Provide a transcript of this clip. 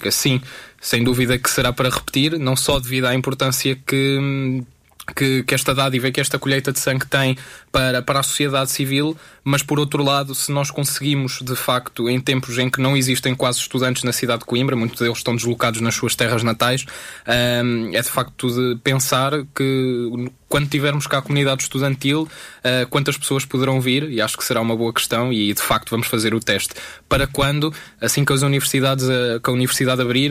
que sim, sem dúvida que será para repetir, não só devido à importância que esta dádiva e que esta colheita de sangue tem para a sociedade civil, mas por outro lado, se nós conseguimos de facto, em tempos em que não existem quase estudantes na cidade de Coimbra, muitos deles estão deslocados nas suas terras natais, é de facto de pensar que quando tivermos cá a comunidade estudantil, quantas pessoas poderão vir, e acho que será uma boa questão, e de facto vamos fazer o teste. Para quando, assim que a universidade abrir,